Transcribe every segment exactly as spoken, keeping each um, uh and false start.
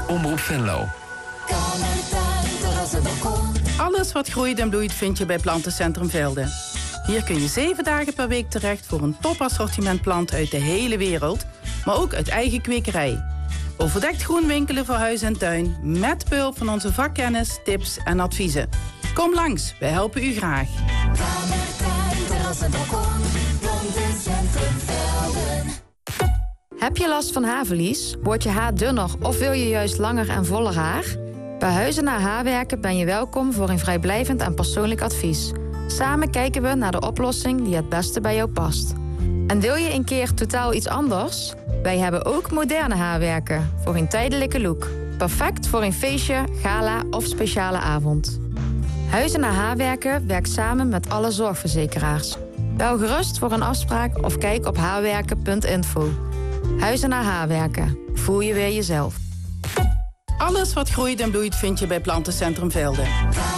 Omroep Venlo. Alles wat groeit en bloeit vind je bij Plantencentrum Velden. Hier kun je zeven dagen per week terecht voor een topassortiment planten uit de hele wereld, maar ook uit eigen kwekerij. Overdekt groen winkelen voor huis en tuin, met behulp van onze vakkennis, tips en adviezen. Kom langs, wij helpen u graag. Heb je last van haarverlies? Wordt je haar dunner of wil je juist langer en voller haar? Bij Huizenaar Haarwerken ben je welkom voor een vrijblijvend en persoonlijk advies. Samen kijken we naar de oplossing die het beste bij jou past. En wil je een keer totaal iets anders? Wij hebben ook moderne haarwerken voor een tijdelijke look. Perfect voor een feestje, gala of speciale avond. Huizenaar Haarwerken werkt samen met alle zorgverzekeraars. Bel gerust voor een afspraak of kijk op haarwerken punt info. Huizenaar Haarwerken. Voel je weer jezelf. Alles wat groeit en bloeit vind je bij Plantencentrum Velden.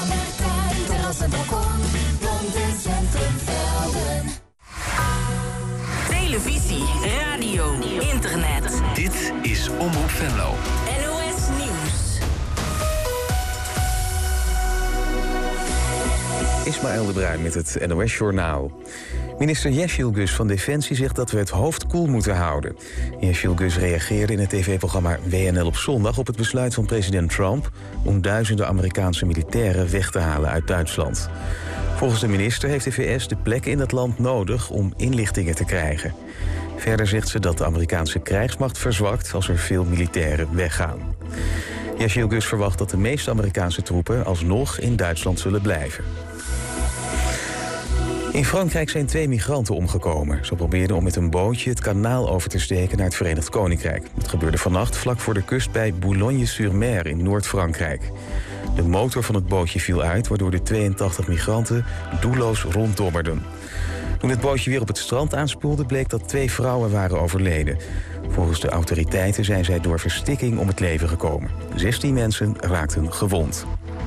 Televisie, radio, internet. Dit is Omroep Venlo. N O S Nieuws. Ismaël de Bruin met het N O S Journaal. Minister Yeşilgöz van Defensie zegt dat we het hoofd koel moeten houden. Yeşilgöz reageerde in het tv-programma W N L op zondag op het besluit van president Trump om duizenden Amerikaanse militairen weg te halen uit Duitsland. Volgens de minister heeft de V S de plekken in het land nodig om inlichtingen te krijgen. Verder zegt ze dat de Amerikaanse krijgsmacht verzwakt als er veel militairen weggaan. Yeşilgöz verwacht dat de meeste Amerikaanse troepen alsnog in Duitsland zullen blijven. In Frankrijk zijn twee migranten omgekomen. Ze probeerden om met een bootje het kanaal over te steken naar het Verenigd Koninkrijk. Het gebeurde vannacht vlak voor de kust bij Boulogne-sur-Mer in Noord-Frankrijk. De motor van het bootje viel uit, waardoor de tweeëntachtig migranten doelloos ronddobberden. Toen het bootje weer op het strand aanspoelde, bleek dat twee vrouwen waren overleden. Volgens de autoriteiten zijn zij door verstikking om het leven gekomen. zestien mensen raakten gewond.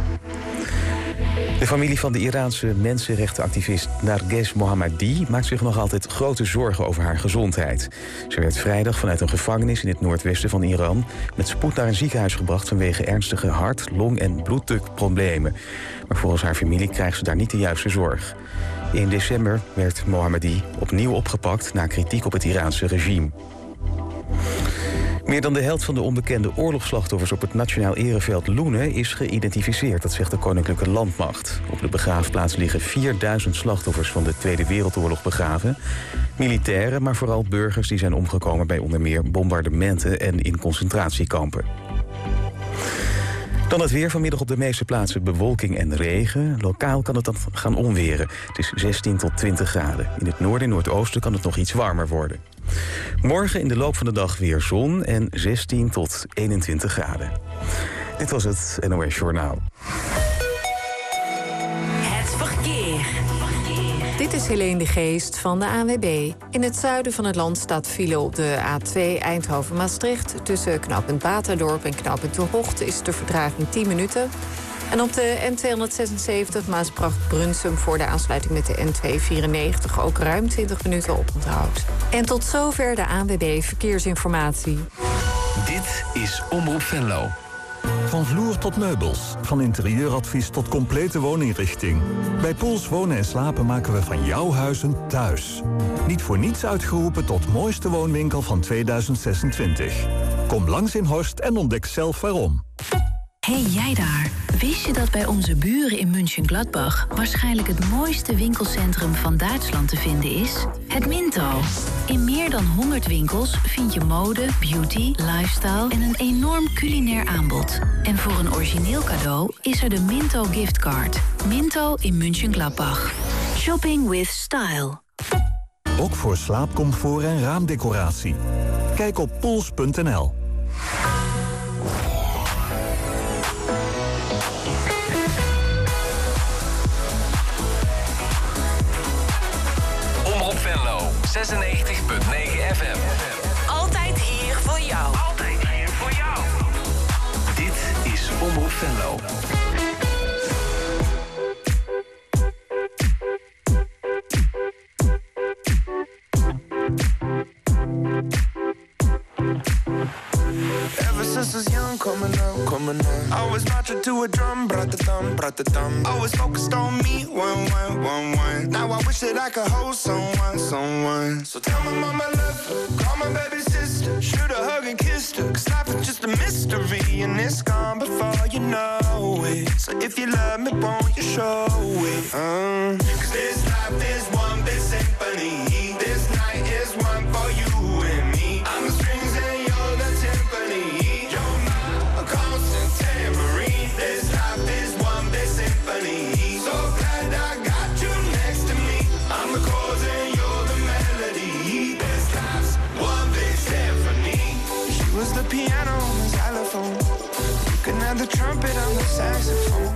De familie van de Iraanse mensenrechtenactivist Narges Mohammadi maakt zich nog altijd grote zorgen over haar gezondheid. Ze werd vrijdag vanuit een gevangenis in het noordwesten van Iran met spoed naar een ziekenhuis gebracht vanwege ernstige hart-, long- en bloeddrukproblemen. Maar volgens haar familie krijgt ze daar niet de juiste zorg. In december werd Mohammadi opnieuw opgepakt na kritiek op het Iraanse regime. Meer dan de helft van de onbekende oorlogsslachtoffers op het Nationaal Ereveld Loenen is geïdentificeerd, dat zegt de Koninklijke Landmacht. Op de begraafplaats liggen vierduizend slachtoffers van de Tweede Wereldoorlog begraven. Militairen, maar vooral burgers die zijn omgekomen bij onder meer bombardementen en in concentratiekampen. Dan het weer, vanmiddag op de meeste plaatsen bewolking en regen. Lokaal kan het dan gaan onweren. Het is zestien tot twintig graden. In het noorden en noordoosten kan het nog iets warmer worden. Morgen in de loop van de dag weer zon en zestien tot eenentwintig graden. Dit was het N O S Journaal. Het verkeer. Dit is Helene de Geest van de A N W B. In het zuiden van het land staat file op de A twee Eindhoven-Maastricht. Tussen knooppunt Baterdorp en knooppunt De Hocht is de vertraging tien minuten. En op de N tweehonderdzesenzeventig Maasbracht-Brunsum voor de aansluiting met de N tweehonderdvierennegentig ook ruim twintig minuten oponthoud. En tot zover de A N W B Verkeersinformatie. Dit is Omroep Venlo. Van vloer tot meubels, van interieuradvies tot complete wooninrichting. Bij Poels Wonen en Slapen maken we van jouw huis een thuis. Niet voor niets uitgeroepen tot mooiste woonwinkel van tweeduizend zesentwintig. Kom langs in Horst en ontdek zelf waarom. Hey jij daar, wist je dat bij onze buren in München-Gladbach waarschijnlijk het mooiste winkelcentrum van Duitsland te vinden is? Het Minto. In meer dan honderd winkels vind je mode, beauty, lifestyle en een enorm culinair aanbod. En voor een origineel cadeau is er de Minto giftcard. Minto in München-Gladbach. Shopping with style. Ook voor slaapcomfort en raamdecoratie. Kijk op pols punt n l. zesennegentig komma negen F M. Altijd hier voor jou. Altijd hier voor jou. Dit is Omroep Venlo. Ever since I was young, coming up, coming up. I was marching to a drum, brat-a-dum, brat-a-dum. Always focused on me, one, one, one, one. Now I wish that I could hold someone, someone. So tell my mama I love her, call my baby sister, shoot a hug and kiss her. Cause life is just a mystery and it's gone before you know it. So if you love me, won't you show it? Um, Cause this life is one big symphony. This night is one for you and me. I'm the strings and you're the timpani. You're my constant tambourine. This life is one big symphony. So glad I got you next to me. I'm the chords and you're the melody. This life's one big symphony. She was the piano on the xylophone. You can have the trumpet on the saxophone.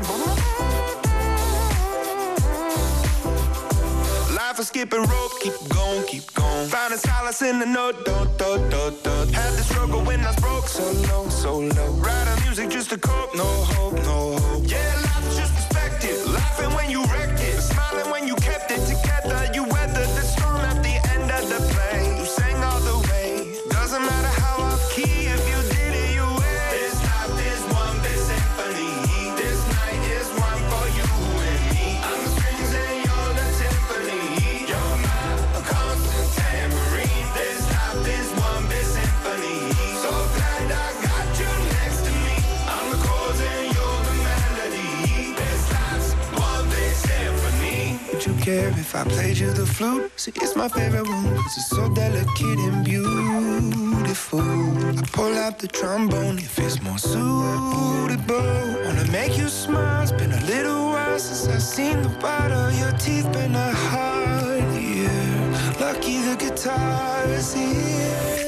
Life is skipping rope, keep going, keep going. Finding solace in the note, do, do, do, do. Had the struggle when I was broke, so low, so low. Writing music just to cope, no hope, no hope. Yeah, life is just perspective. Laughing when you wrecked it, smiling when you kept it together. You weathered the storm at the end of the play. You sang all the way. Doesn't matter how off key, if you did it, you win. This life is one big symphony. This night is one for you and me. I'm the strings and you're the timpani. You're my constant tambourine. This life is one big symphony. So glad I got you next to me. I'm the chords and you're the melody. This life's one big symphony. Would you care if I played you the flute? See, it's my favorite one, cause it's so delicate and beautiful. I pull out the trombone if it's more suitable. Wanna make you smile, it's been a little while since I've seen the white of your teeth. Been a hard year, lucky the guitar is here.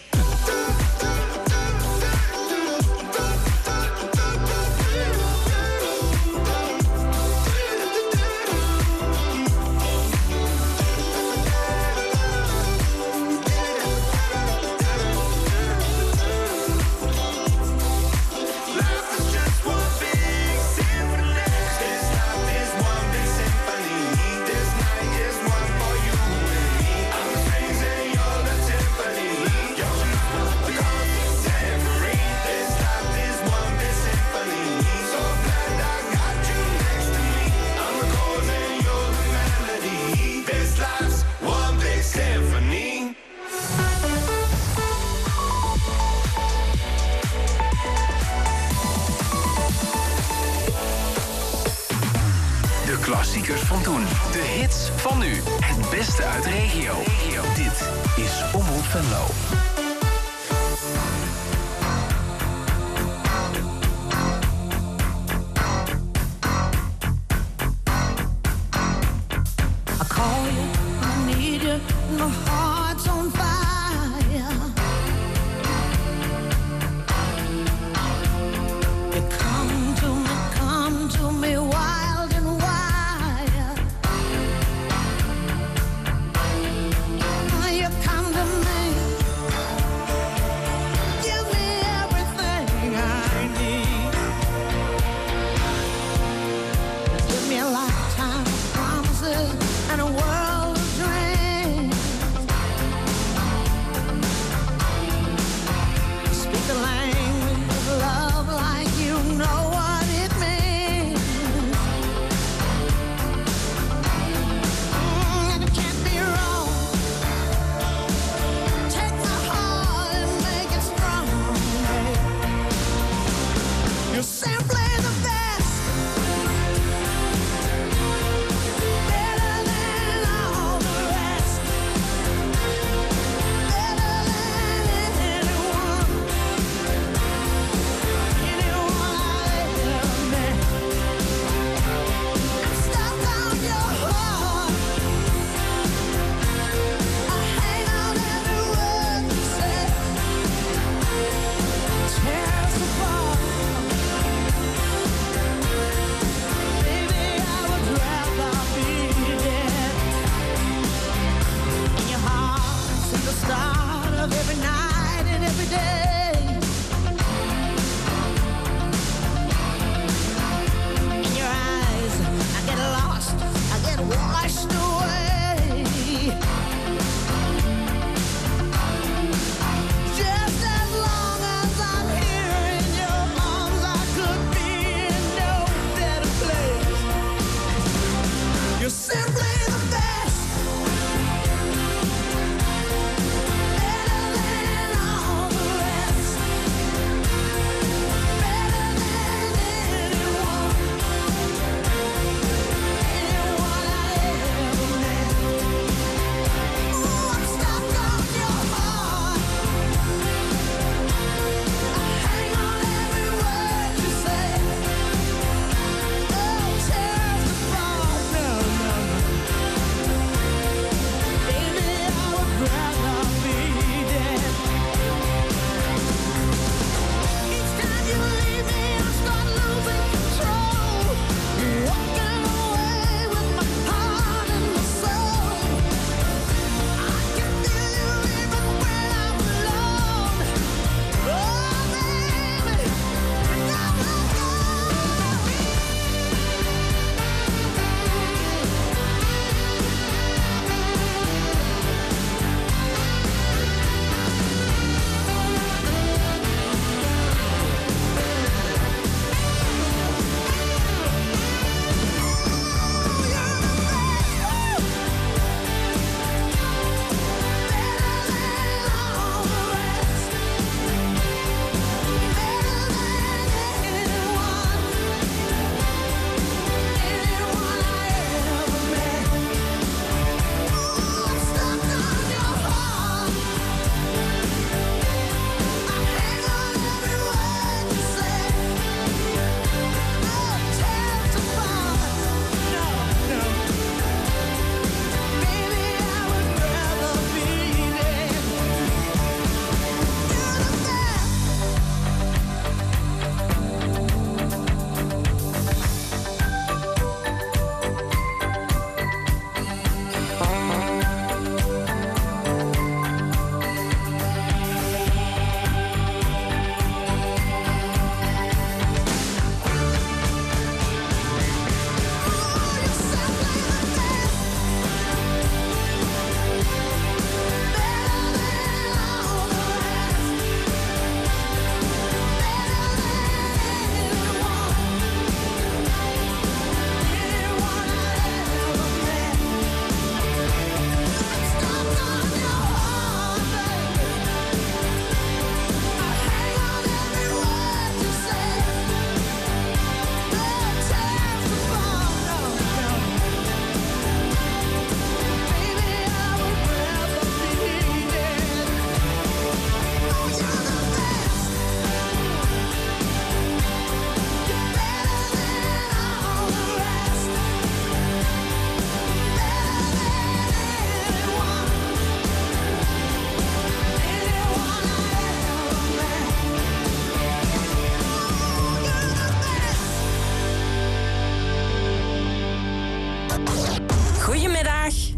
Klassiekers van toen. De hits van nu. Het beste uit de regio. Dit is Omroep Venlo. I call you, I need you, my heart's on fire. You come to me, come to me, wild and wild. You come to me,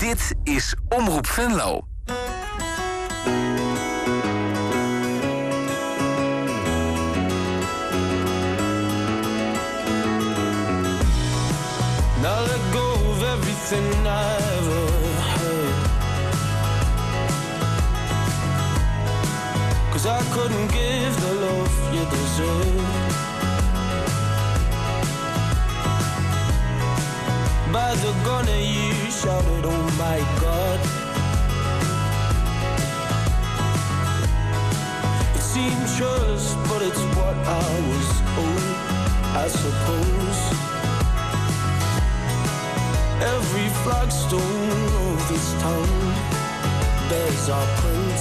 Dit is Omroep Venlo. Now let go of everything I ever heard, 'cause I couldn't give the love you deserve. By the gun you shouted, oh my God. It seems just, but it's what I was owed, I suppose. Every flagstone of this town bears our prints,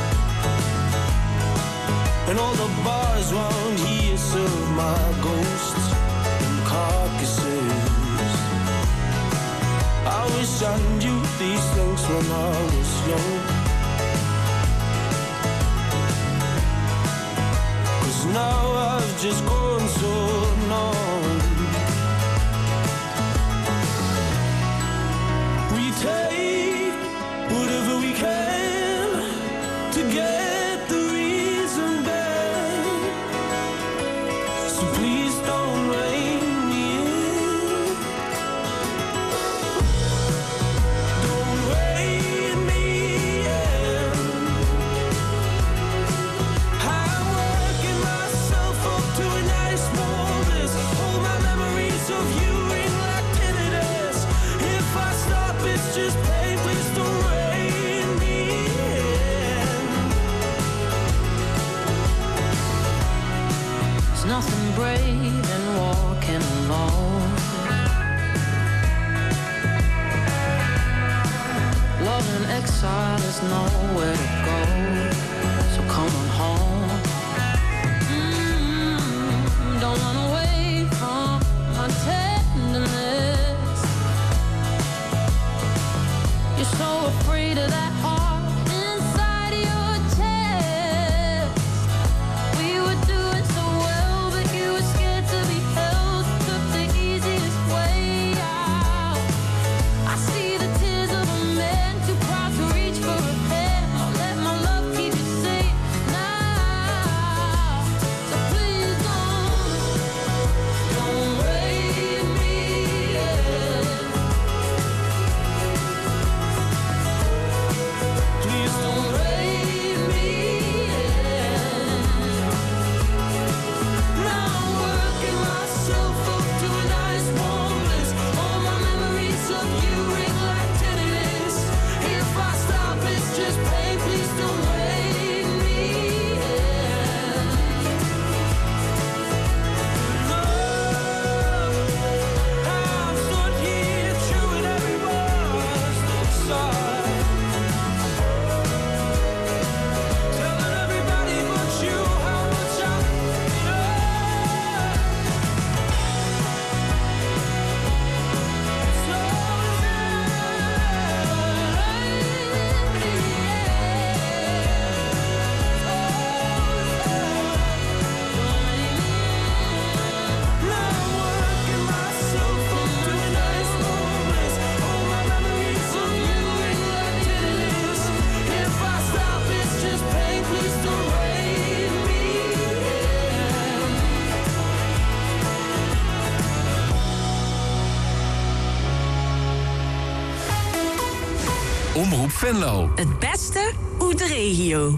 and all the bars round here serve my ghosts and carcasses. I wish I knew these things when I was young, 'cause now I've just grown so numb. We take whatever we can to get the reason back, so please don't rein me in. Don't rein me in. I'm working myself up to a nice warm bliss. All my memories of you ring like tinnitus. If I stop, it's just pain. Please don't rein me in. There's nothing brave in walking alone. Love in exile, there's nowhere to go, so come on home. Mm, don't run away from my tenderness. You're so afraid of that heart inside your chest. We were doing so well, but you were scared to be held. Took the easiest way out. I see the tears of a man too proud to reach for a pen. I'll let my love keep you safe now. So please don't, don't rein me in. Please don't rein me in. Now I'm working myself up to a nice warm bliss. All my memories of you ring like tinnitus. If I stop, it's just pain. Please don't rein me in. No, I've stood here chewing every word inside, telling everybody but you how much I love. Now I'm working myself up to a nice warm bliss. All my memories of you ring like tinnitus. If I stop, it's just pain. Please don't rein me in. Omroep Venlo. Het beste uit de regio.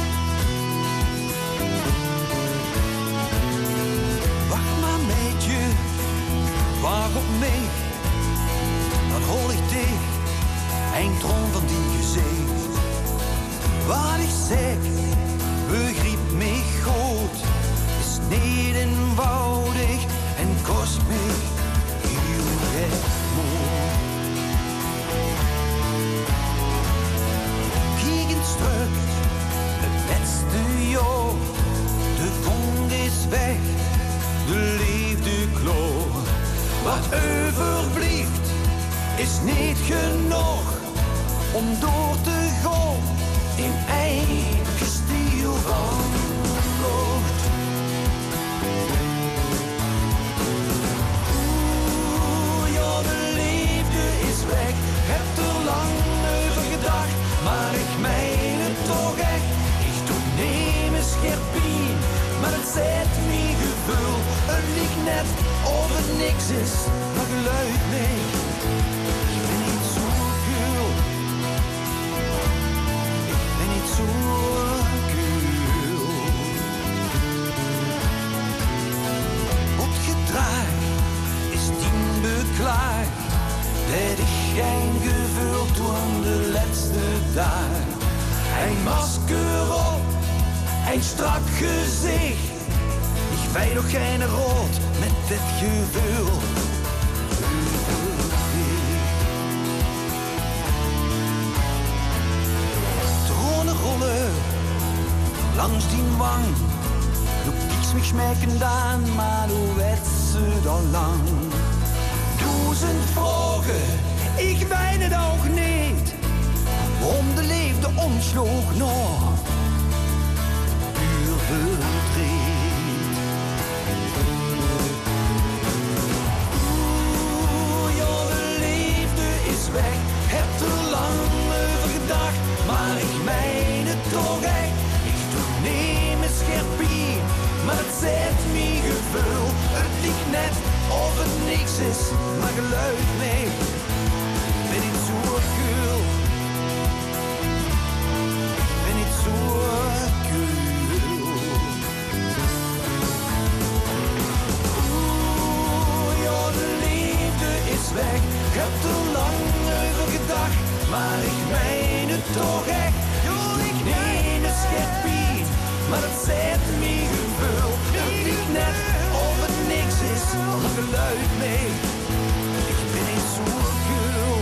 Wacht maar met je Wat overblijft is niet genoeg om door te gaan in eigen stiel van lucht. Oeh, ja, de liefde is weg, heb er lang over gedacht, maar ik meen het toch echt. Ik doe neem eens geen pijn, maar het zet me gevoel. Het ligt net of het niks is, maar geluid nee. Ik ben niet zo cool. Ik ben niet zo cool. Op gedraai is tien beklaard. Dat ik geen gevoel toen de laatste dag. Een masker op, een strak gezicht. Ik weet nog geen rood met dit gevoel. Dronen rollen langs die wang. Du kiekst mich schmecken dan, maar du weet ze al lang. Duizend vragen, ik weet het ook niet. Waarom de liefde omsloeg nog puur verdriet. Oeh, ja, de liefde is weg. Heb er lang over gedacht, maar ik meen het toch echt. Ik doe neem eens geen pijn, maar het zet me gevoel. Het ligt net of het niks is, maar geluid nee. Ik ben niet zo cool. Ik ben niet zo cool. Oeh, ja, de liefde is weg. Ik heb er lang over gedacht, maar ik meen het toch echt. Ik neem eens geen pijn, maar het zet me gevoel. Het ligt net of het niks is, maar geluid nee. Ik ben niet zo cool.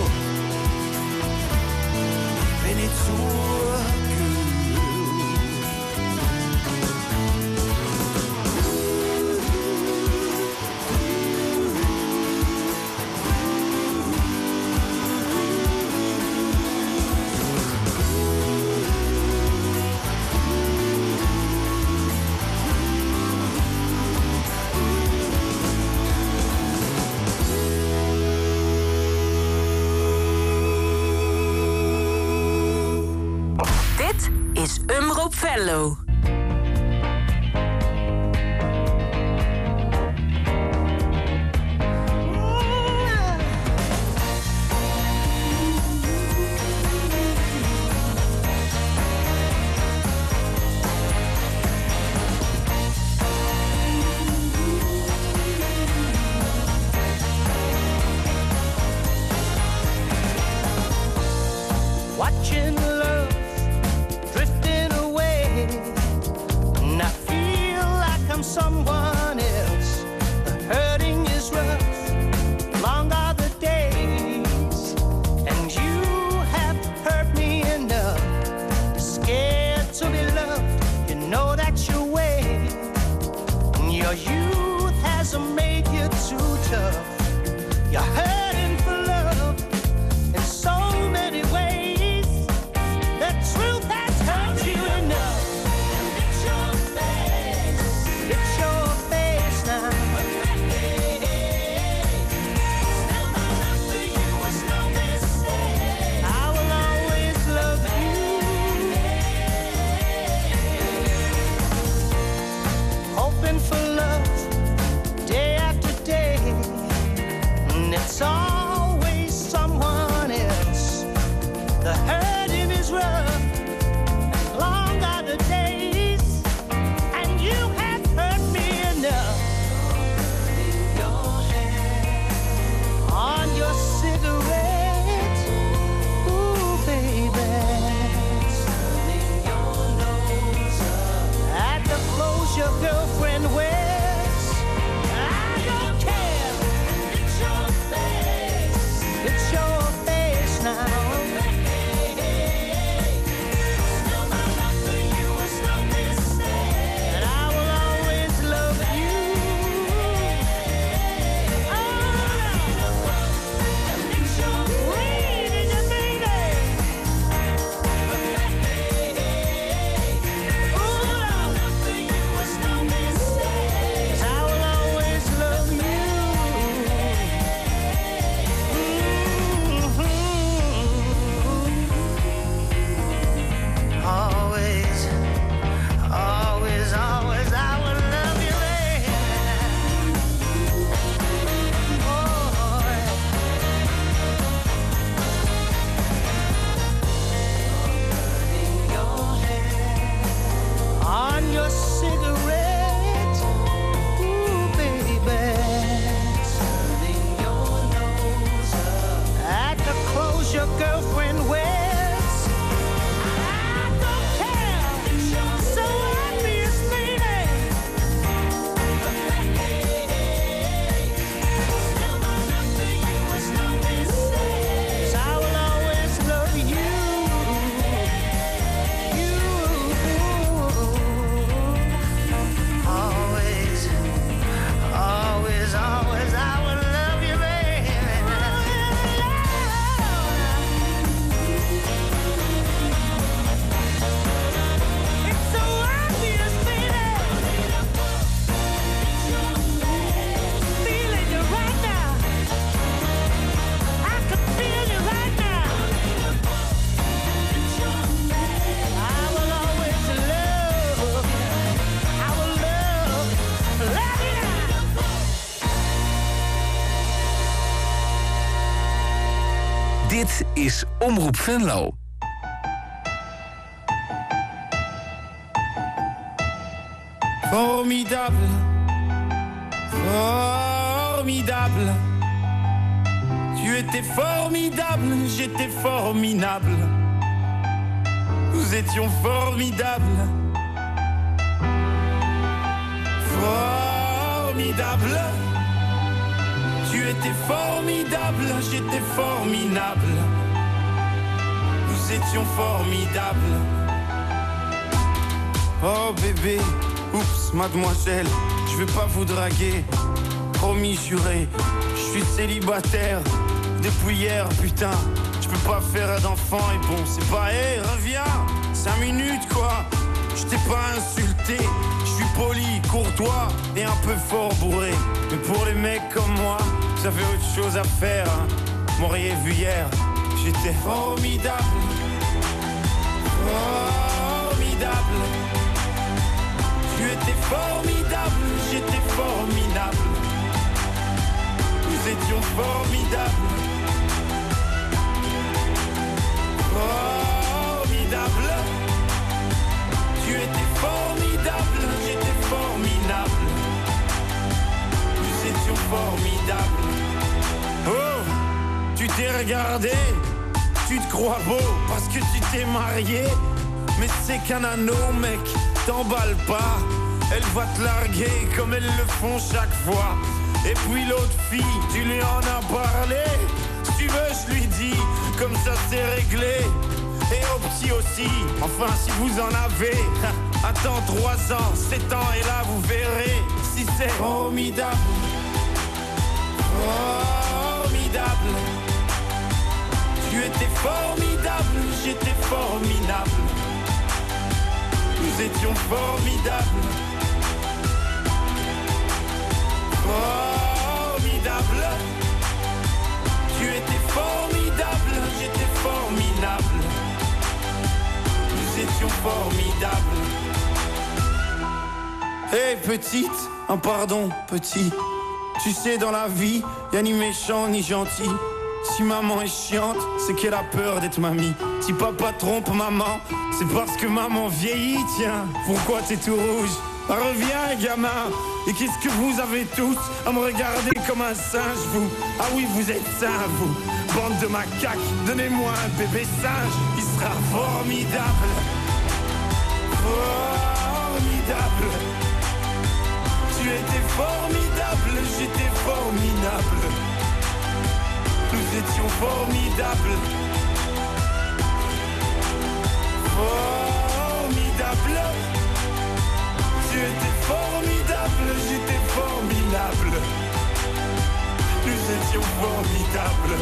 Ik ben niet zo cool. Is Umroep Venlo. Watching love drifting away, and I feel like I'm someone else. The hurting is rough, long are the days, and you have hurt me enough. You're scared to be loved, you know that's your way, and your youth hasn't made you too tough. You're hurting for love in so many ways. The truth has hurt you enough. And it's your face, it's your face now. Hey, hey, still my love for you was no mistake. I will always love you. Hoping for love day after day, and it's always someone else. The hurting is rough, long are the days, and you have hurt me enough. Your hand on your cigarette, ooh baby, turning your nose up at the clothes your girlfriend wears. I don't care, it's your face, it's your face now. Dit is Omroep Venlo. Formidable, formidable. Tu étais formidable, j'étais formidable. Nous étions formidables. Formidable. Tu étais formidable, j'étais formidable. Nous étions formidables. Oh bébé, oups, mademoiselle, je vais pas vous draguer. Promis, juré, je suis célibataire depuis hier, putain. Je peux pas faire d'enfant et bon, c'est pas, hé, hey, reviens, cinq minutes quoi. Je t'ai pas insulté, je suis poli, courtois et un peu fort bourré. Mais pour les mecs comme moi, vous avez autre chose à faire, hein. M'auriez vu hier, j'étais formidable. Formidable. Tu étais formidable, j'étais formidable. Nous étions formidables. Formidable. Tu étais formidable, j'étais formidable. Nous étions formidables. Oh, tu t'es regardé, tu te crois beau parce que tu t'es marié. Mais c'est qu'un anneau, mec, t'emballe pas. Elle va te larguer comme elles le font chaque fois. Et puis l'autre fille, tu lui en as parlé. Si tu veux, je lui dis, comme ça c'est réglé. Et au petit aussi, enfin si vous en avez. Attends trois ans, sept ans et là vous verrez si c'est formidable. Formidable. Tu étais formidable, j'étais formidable. Nous étions formidables. Formidable. Tu étais formidable, j'étais formidable. Nous étions formidables. Hey petite, un pardon petit. Tu sais dans la vie, y'a ni méchant ni gentil. Si maman est chiante, c'est qu'elle a peur d'être mamie. Si papa trompe maman, c'est parce que maman vieillit, tiens. Pourquoi t'es tout rouge? Bah, reviens gamin. Et qu'est-ce que vous avez tous à me regarder comme un singe, vous? Ah oui, vous êtes sains, vous. Bande de macaques, donnez-moi un bébé singe. Il sera formidable. Formidable. Tu étais formidable, j'étais formidable. Nous étions formidables. Formidable. Tu étais formidable, j'étais formidable. Nous étions formidables.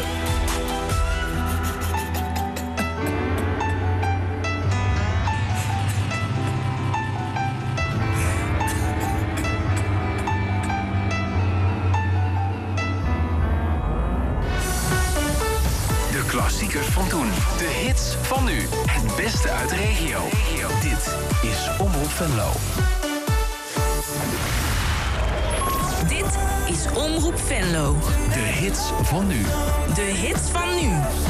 Klassiekers van toen. De hits van nu. Het beste uit de regio. Dit is Omroep Venlo. Dit is Omroep Venlo. De hits van nu. De hits van nu.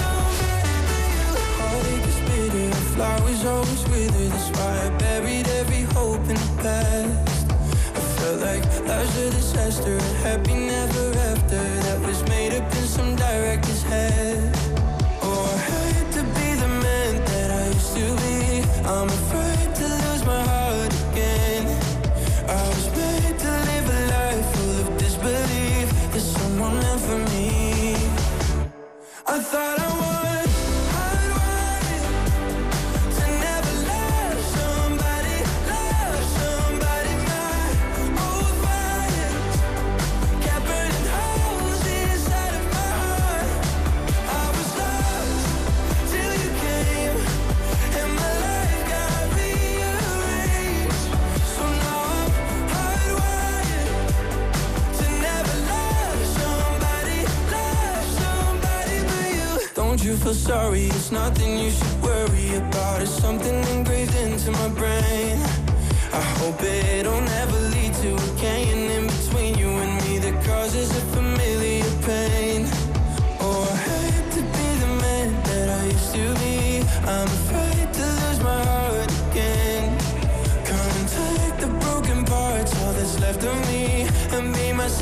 Flowers always wither, that's why I buried every hope in the past. I felt like life's a disaster, a happy never after that was made up in some director's head. Oh, I hate to be the man that I used to be. I'm afraid to lose my heart again. I was made to live a life full of disbelief. There's someone meant for me. I thought I would. You feel sorry, it's nothing you should worry about. It's something engraved into my brain. I hope it'll never lead to a canyon in between you and me that causes a familiar pain. Oh, I hate to be the man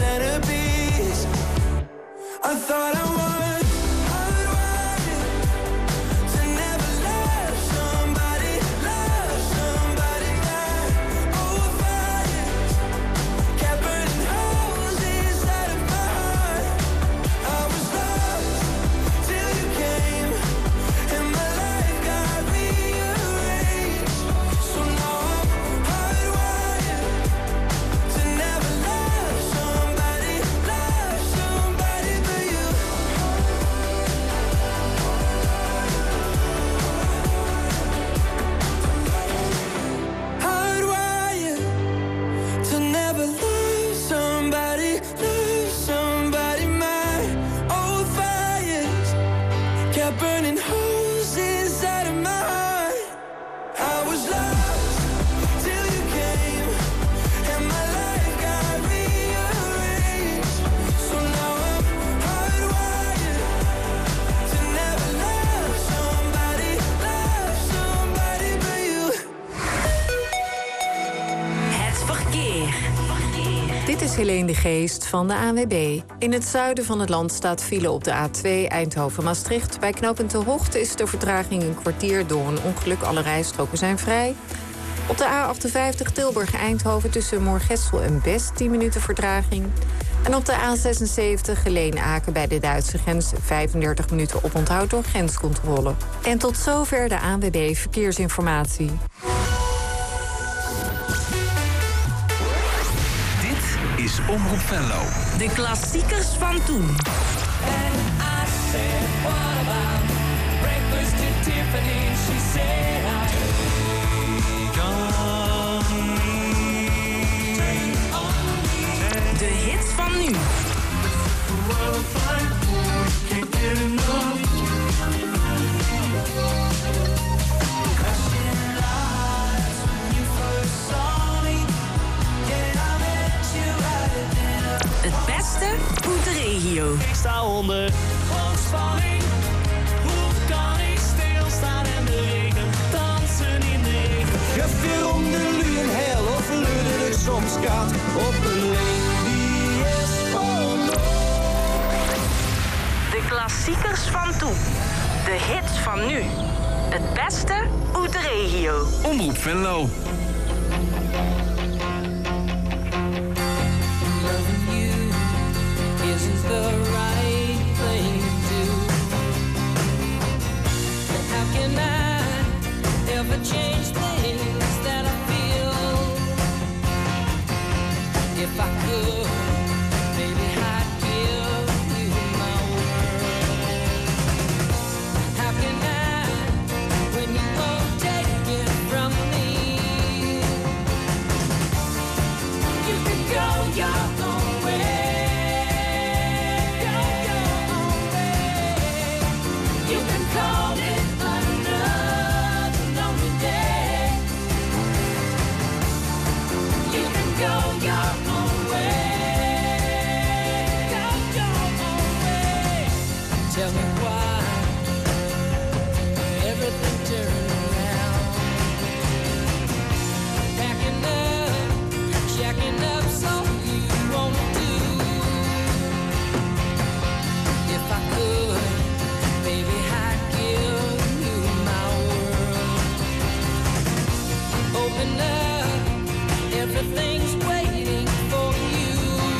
centerpiece. I thought I was hardwired to never love somebody, love somebody. My old fires kept burning holes inside of my heart. I was lost till you came, and my life got rearranged. So now I'm hardwired to never love somebody, love somebody but you. Hardwired to never love somebody, love somebody. My old fires kept burning holes inside of my heart. I was lost till you came, and my life got rearranged. So now I'm hardwired to never love somebody, love somebody but you. Het verkeer. Dit is Helene de Geest van de A N W B. In het zuiden van het land staat file op de A twee Eindhoven-Maastricht. Bij knooppunt De Hoogte is de vertraging een kwartier door een ongeluk. Alle rijstroken zijn vrij. Op de A achtenvijftig Tilburg-Eindhoven tussen Moergestel en Best tien minuten vertraging. En op de A zesenzeventig Geleen-Aken bij de Duitse grens vijfendertig minuten oponthoud door grenscontrole. En tot zover de A N W B Verkeersinformatie. Dit is Omroep Venlo. De klassiekers van toen. And I said, what about breakfast at Tiffany? She said, I take on me, take on me. De hits van nu. Het beste uit de regio. Ik sta onder hoogspanning. Hoe kan ik stilstaan en de regen dansen in de regen? Gefilmde Luen hel of luide ik soms gaat op een leek die is van. De klassiekers van toen. De hits van nu. Het beste uit de regio. Omroep Venlo. Isn't the right thing to do? How can I ever change things that I feel? If I could, maybe I'd give you my world. How can I, when you won't take it from me? You can go your own way. You can call it another lonely day. You can go your own way. Go your own way. Tell me why everything turned around. Packing up, checking up, so you won't do. If I could, baby, I'd give you my world. Open up, everything's waiting for you.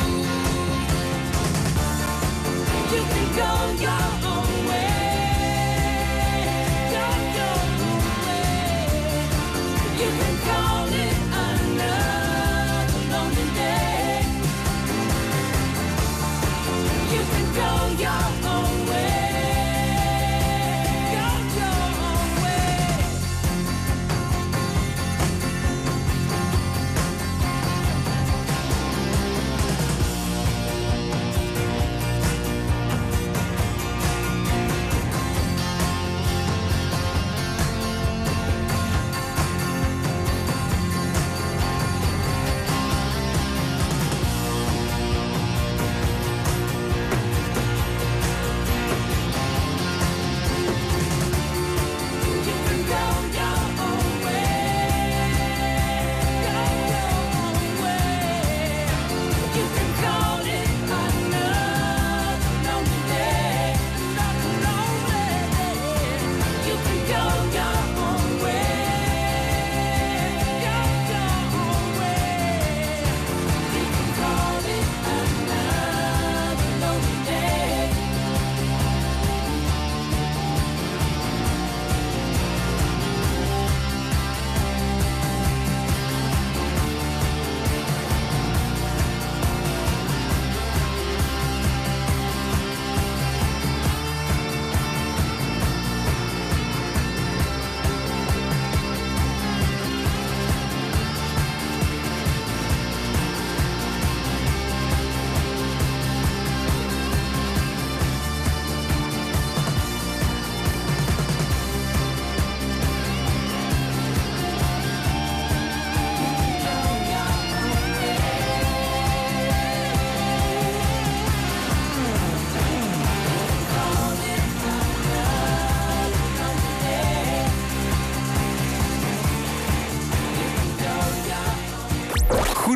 You can go your own way. Go your own way. You can call it another lonely day. You can go your own way.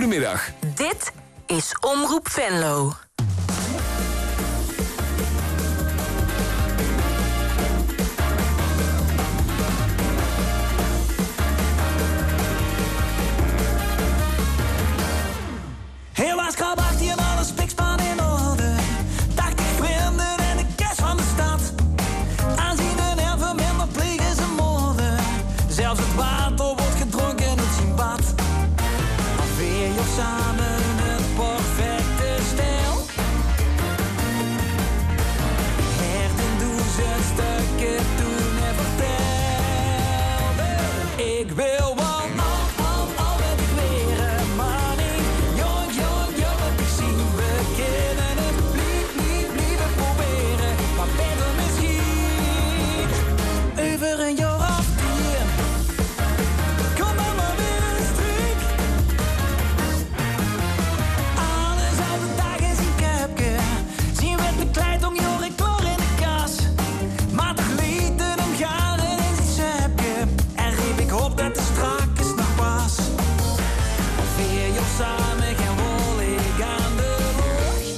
Goedemiddag. Dit is Omroep Venlo. Heel was krab achttien al een spikspan in orde. tachtig vrienden en de kerst van de stad. Aanzien en erven minder plegen ze moorden. Zelfs het water wordt gedronken in het zienbad. Alweer joh samen een perfecte stijl. Herden doen ze een stukje toen en vertelde. Ik wil wel al, al, al met ik leren, maar niet jong, jong, jong met ik zien. We kunnen het blief, blief, blijven proberen, maar beter misschien. Over een jaar of tien, kom dan maar weer een strik. Alles op de dag is een kuipje. Zien we de kleidong, joh, ik klor in de kas. Maar toch lieten hem gaan en eens iets suipje. En riep ik op dat de strak is nog pas. Alweer joh samen geen wol ik aan de lucht.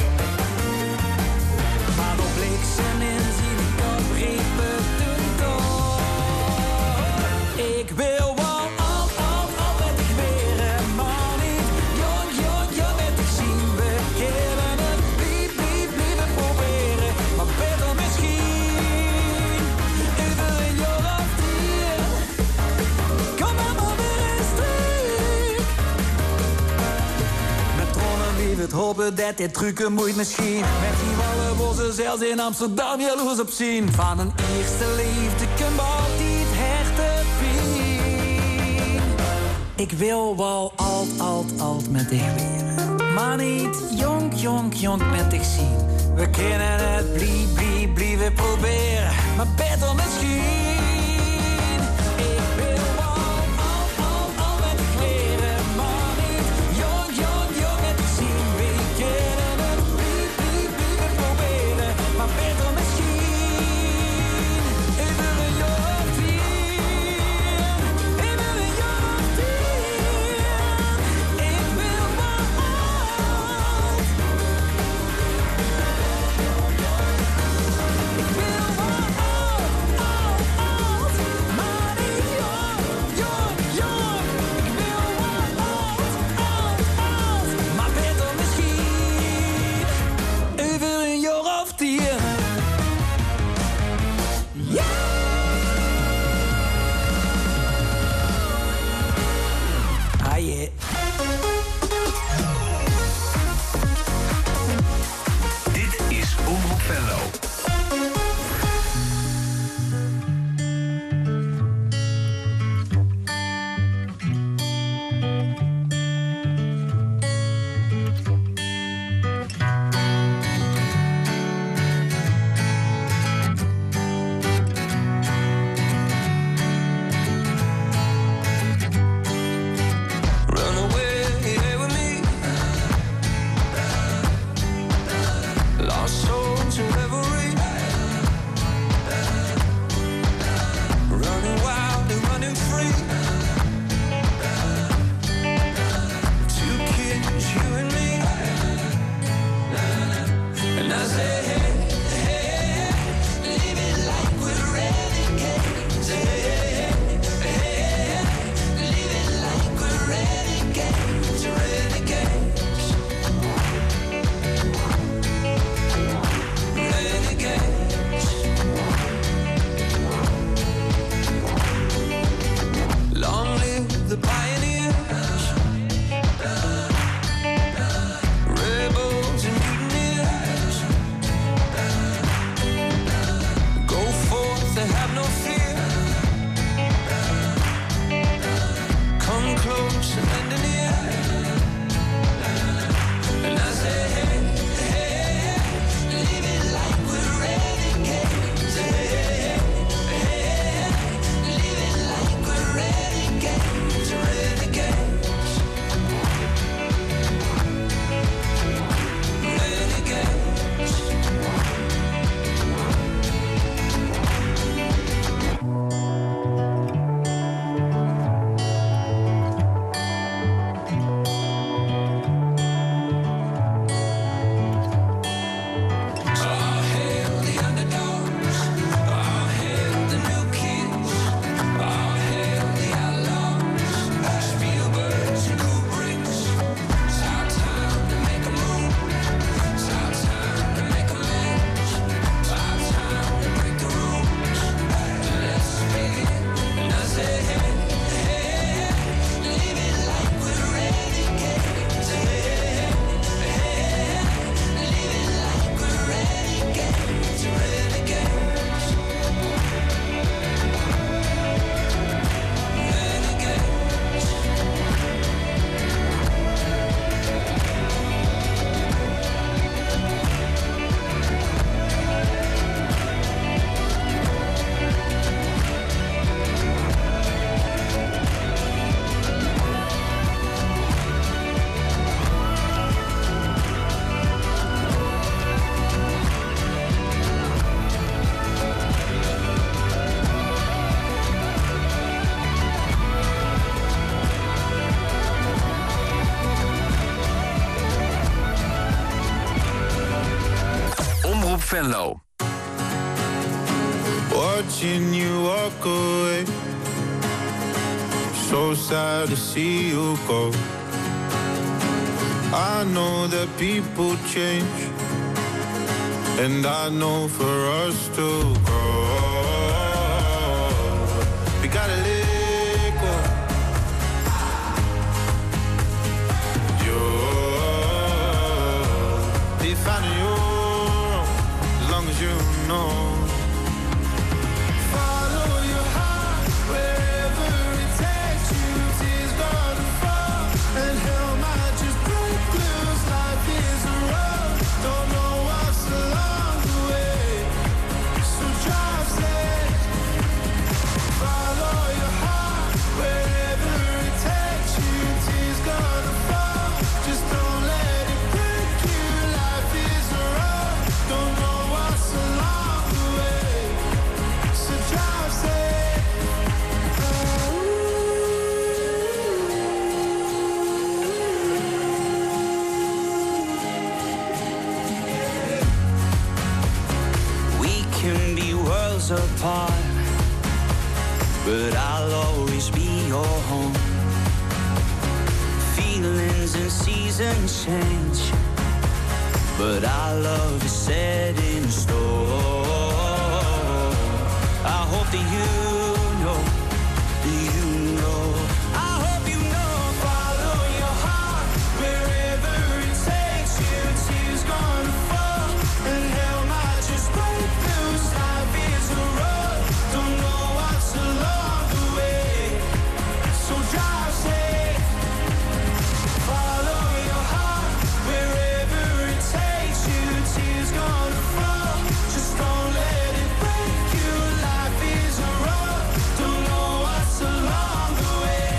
Maar door bliksem in zie ik op riepen toen toch. Ik wil wel al, al, al met ik weer, maar niet jong, jong, jong met ik zien. We kunnen het blief, blief, blijven proberen, maar beter misschien. Over een jaar of tien, kom maar maar weer een strik. Met tronnen wie het hopen dat dit trucken moet misschien. Met die wallen wo ze zelfs in Amsterdam jaloers op zien. Van een eerste liefde kan altijd hechte pijn. Ik wil wel alt, alt, alt met dich weer. Maar niet jong, jong, jong met dich zien. We kunnen het blief, blief, blijven proberen, maar beter misschien. Ik wil wel al, al, al met dich leren, maar niet jong, jong, jong met dich zien. We kunnen het blief, blief, blijven proberen, maar beter misschien. Over een jaar of tien, over een jaar of tien. Ik wil wel alt. Ik wil wel alt, alt, alt. Maar niet jong, jong, jong. Ik wil wel alt, alt, alt. Maar beter misschien. Over een jaar of tien. Ja! Ah, yeah. Dit is Omroep Venlo. Run away here with me. Lost soul to reverie. Running wild and running free. Two kids, you and me. And I say, hey, hey, leave it like we're renegades. Hey, hey, hey, leave it like we're renegades, renegades. Renegades. Omroep Venlo. Watching you walk away, so sad to see you go. I know that people change, and I know for us to grow, we gotta let go. You're defining your own, as long as you know. Apart, but I'll always be your home. Feelings and seasons change, but our love is set in stone. I hope that you know, that you know. I hope you know. Follow your heart wherever it takes you. Tears gonna fall and hell might just break loose. Life is a road, don't know what's along the way, so drive safe. Follow your heart wherever it takes you. Tears gonna fall, just don't let it break you. Life is a road, don't know what's along the way.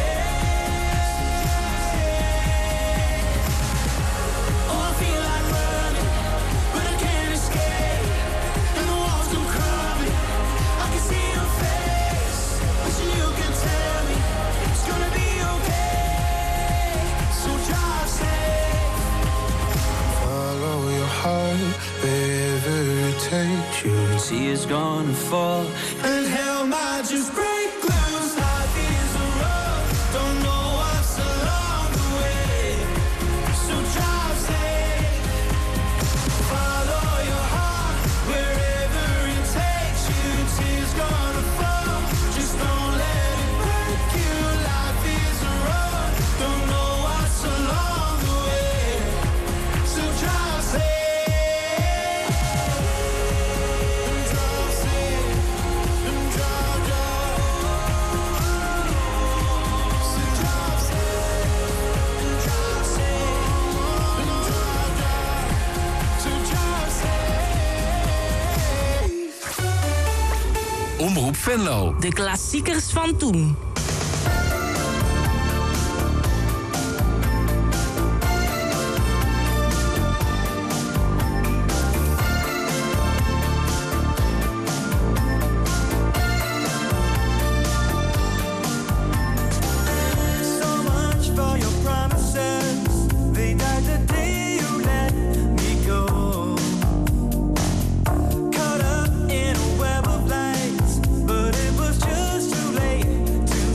Oh, I feel like running, but I can't escape, and the walls come crumbling. I can see your face, wishing you can tell me it's gonna be okay, so drive safe. Follow your heart wherever it takes you. Tears gonna fall and hell might just break loose. Life is a road, don't know what's along the way, so drive safe. Follow your heart wherever it takes you. Tears gonna fall, just don't let it break you. Life is a road, don't know what's along the way, so drive safe. And drive safe, and drive, drive. So drive safe, and drive safe, and drive, drive. So drive safe. Omroep Venlo. De klassiekers van toen. So much for your promises. They died the day you let me go. Caught up in a web of lights, but it was just too late to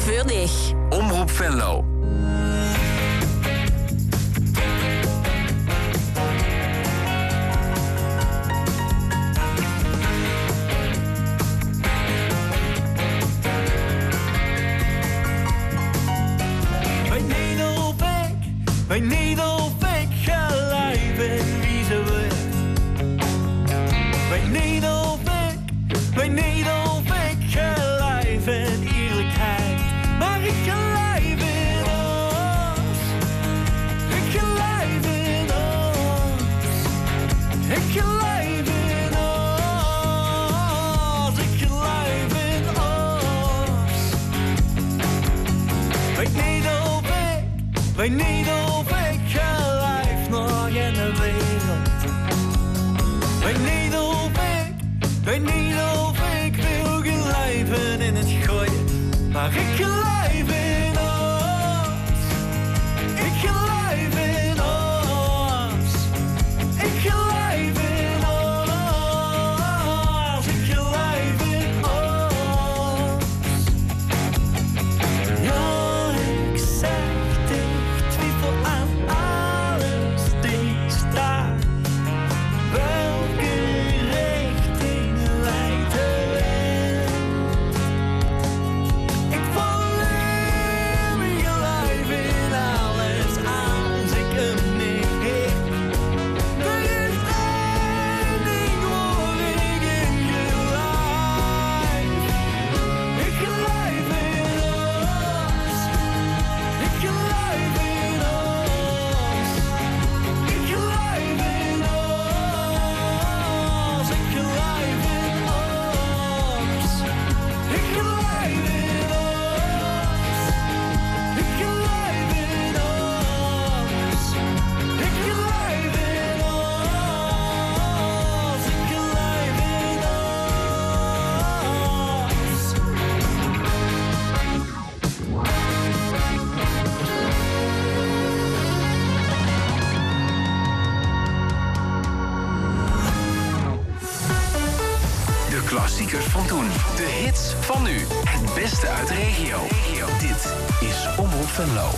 Voor dich. Omroep Venlo. Wij Nederbeek, wij Nederbeek, gelijk en wie ze weet. Wij Nederbeek, wij Nederbeek, gelijk en eerlijkheid. Maar ik gelijk in ons, ik gelijk in ons, ik gelijk in ons, ik gelijk in ons. Wij Nederbeek, wij Nederbeek, gelijk nog in de wereld. Wij Nederbeek, wij Nederbeek, wil gelijven in het gooien. Maar ik gelijk in ons, ik gelijk in ons, ik gelijk in ons, ik gelijk in ons. Ja, ik zeg dit, twijfel aan alles die staat. Welke richting leidt de wind? Ik verleer me gelijk in alles als ik hem neer. Er is één ding waar ik in gelijk. Ik gelijk in ons, ik gelijk in ons, ik gelijk in ons, ik gelijk in ons, ik gelijk in ons, ik gelijk in ons, ik gelijk in ons, ik gelijk in De klassiekers van toen. De hits van nu. Het beste uit de regio. Dit is Omroep Venlo.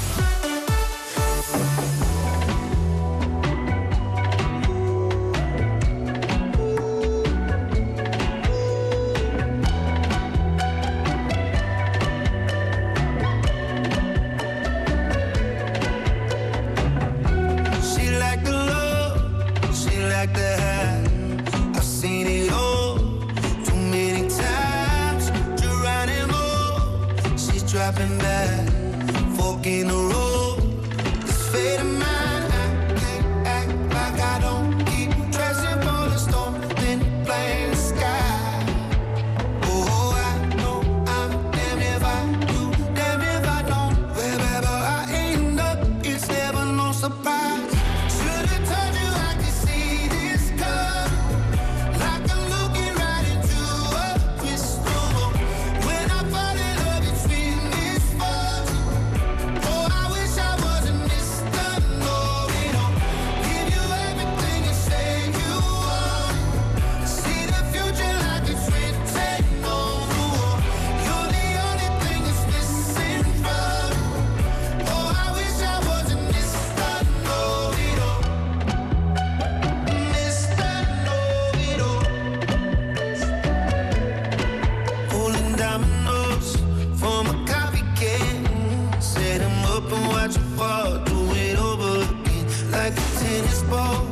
She like the love, she like the high. I've seen it all too many times. Geronimo, she's dropping back, fork in the road. This fate of mine, I can't act like I don't keep dressing for the storm, then blame the sky. Oh, I know I'm damned if I do, damned if I don't. Wherever I end up, it's never no surprise. Should've told you I could see this coming, like I'm looking right into a crystal ball. When I fall in love, it's been this far. Oh, I wish I wasn't Mister Know-it-all. Give you everything you say you want. See the future like it's written on the wall. You're the only thing that's missing from me. Oh, I wish I wasn't Mister Know-it-all. Mister Know-it-all. Pulling dominoes from a coffee can. Set 'em up and watch 'em fall. Do it over again like a tennis ball.